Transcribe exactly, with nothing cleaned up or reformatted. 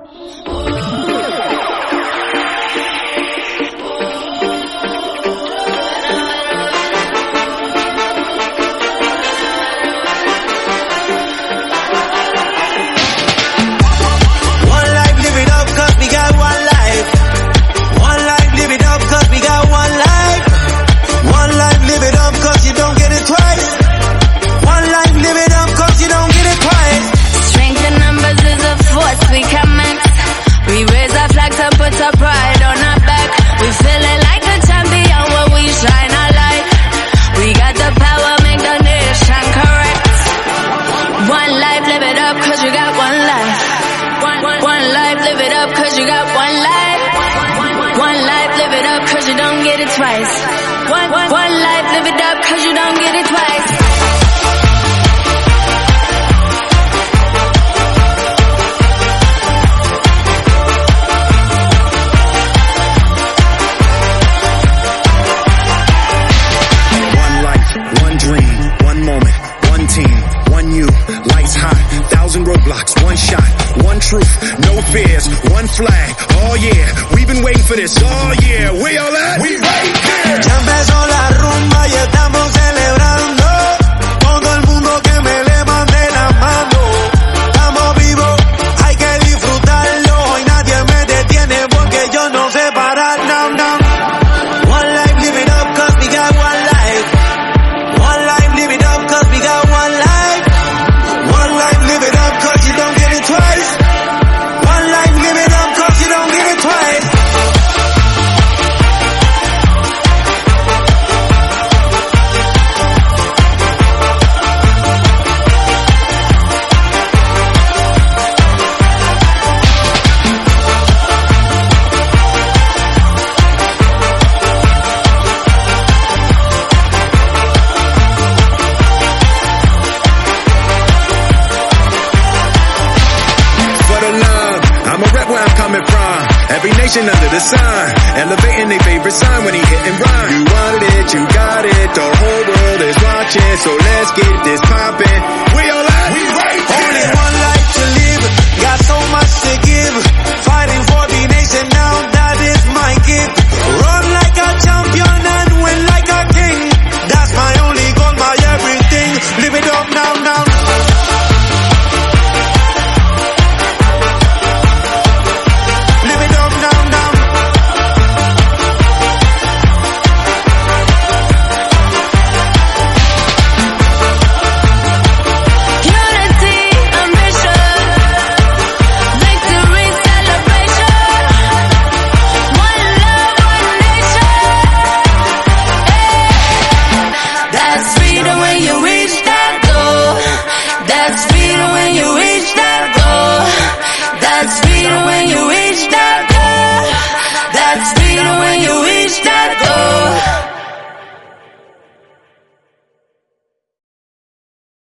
Under the sun, elevating their favorite sign when he hit and run. You wanted it, you got it, the whole world is watching, so let's get this poppin'. We all at, we right here. Only one life to live, got so much to give. Fighting for the nation now, that is my gift. Run like a champion and win like a king. That's my only goal, my everything. Live it up now, now. That's freedom when you reach that goal.